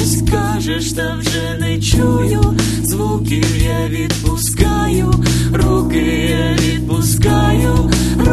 щось кажеш, та вже не чую. Звуків я відпускаю, руки я відпускаю,